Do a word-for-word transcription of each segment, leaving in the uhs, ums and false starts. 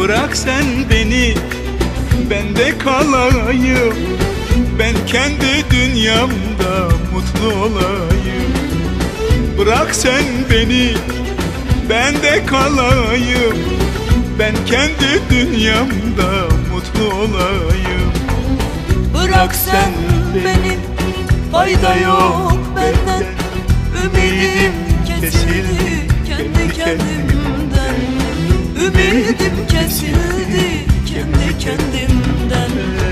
Bırak sen beni, ben de kalayım. Ben kendi dünyamda mutlu olayım. Bırak sen beni, ben de kalayım. Ben kendi dünyamda mutlu olayım. Bırak sen beni, fayda yok benden. Ümidim kesildi kendi kendimden. Ümidim kesildi kendi kendimden.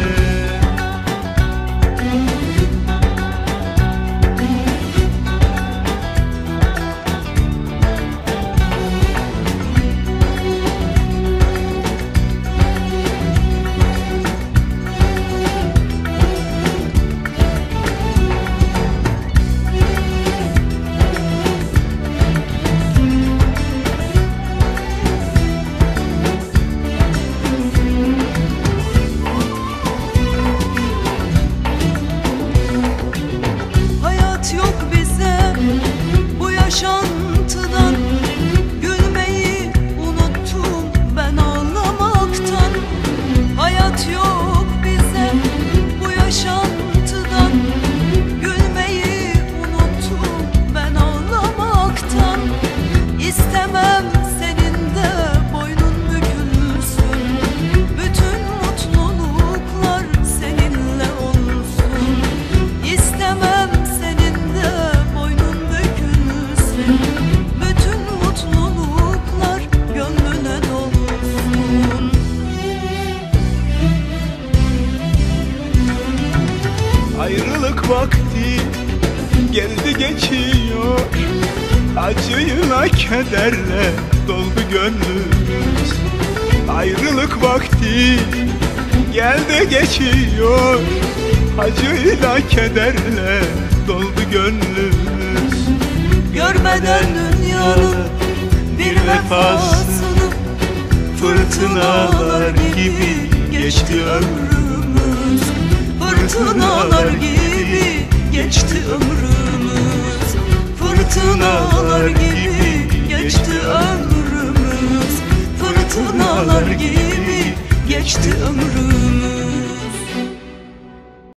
Yaşantıdan gülmeyi unuttum ben ağlamaktan. Hayat yok bize bu yaşantıdan. Gülmeyi unuttum ben ağlamaktan. İstemem senin de boynun bükülsün. Bütün mutluluklar seninle olsun. İstemem senin de bütün mutluluklar gönlüne dolsun. Ayrılık vakti geldi geçiyor. Acıyla kederle doldu gönlümüz. Ayrılık vakti geldi geçiyor. Acıyla kederle doldu gönlümüz. Görmeden dünyanın bir vefasını, fırtınalar gibi geçti ömrümüz. Fırtınalar gibi geçti ömrümüz. Fırtınalar gibi geçti ömrümüz. Fırtınalar gibi geçti ömrümüz.